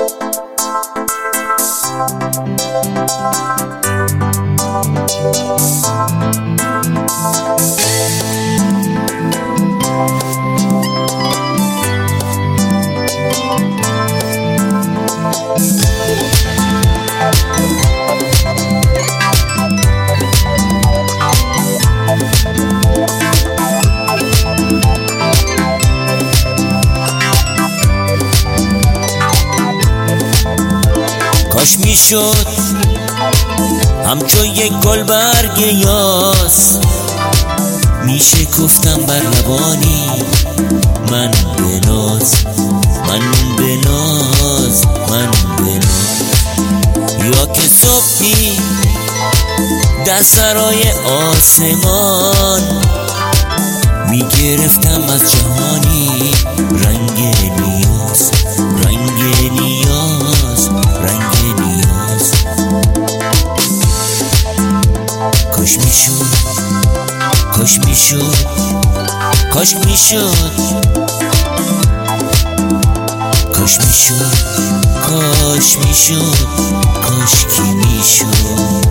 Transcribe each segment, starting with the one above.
کاش میشد همچون یک گل برگ یاس میشه گفتم بر لبانی من بناز، من بناز، من بناز. یا که صبحی در سرای آسمان میگرفتم از جهانی رنگ نیاز، رنگ نیاز، رنگ نیاز. کاش میشد، کاش میشد، کاش میشد، کاش میشد، کاش میشد، کاش کی میشد.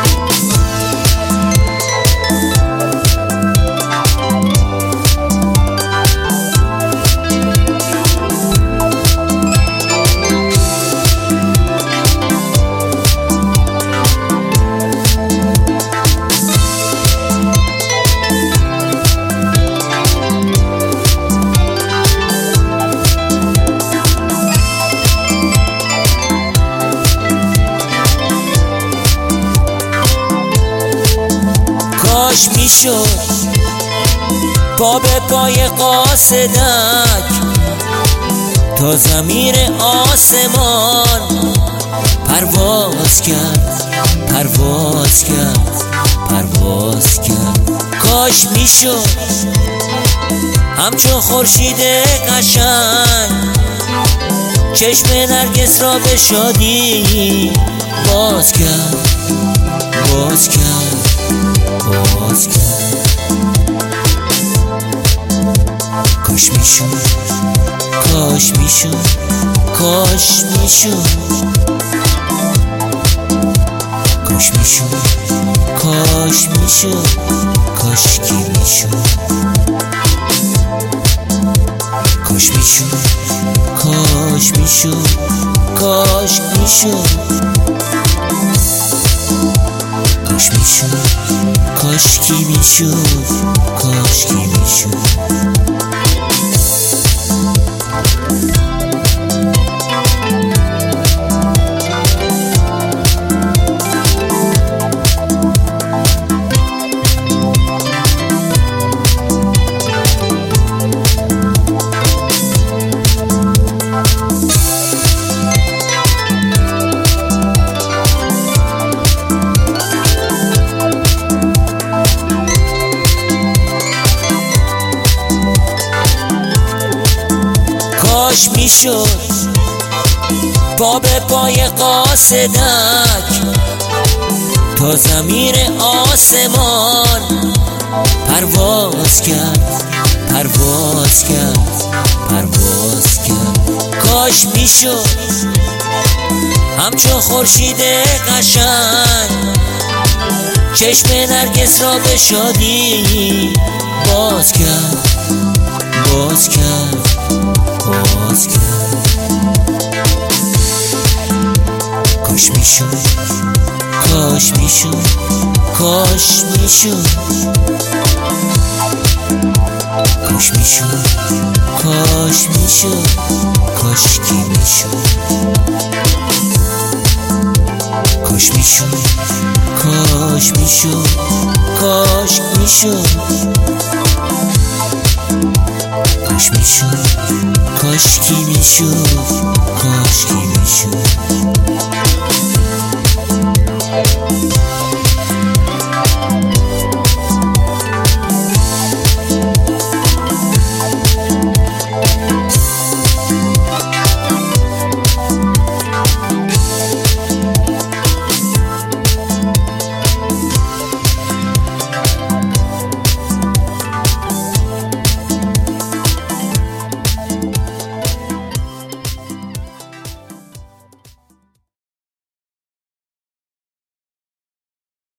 کاش میشد پا به پای قاصدک تا ضمیر آسمان پرواز کرد، پرواز کرد، پرواز کرد. کاش میشد همچون خورشید قشنگ چشم نرگس را به شادی باز کرد، باز کرد، باز کرد. کاش میشد، کاش میشد، کاش میشد، کاش میشد، کاش میشد، کاش کی میشد. کاش میشد، کاش میشد، کاش میشد، کاش میشد، کاش کی میشد، کاش کی میشد. کاش میشد پا به پای قاصدک تا ضمیر آسمان پرواز کرد، پرواز کرد، پرواز کرد. کاش میشد همچون خورشید قشنگ چشم نرگس را به شادی باز کرد، باز کرد، باز کرد. کاش میشد، کاش میشد، کاش میشد، کاش میشد، کاش میشد، کاش کی میشد. کاش میشد، کاش میشد، کاش میشد، کاش میشد، کاش کی میشد، کاش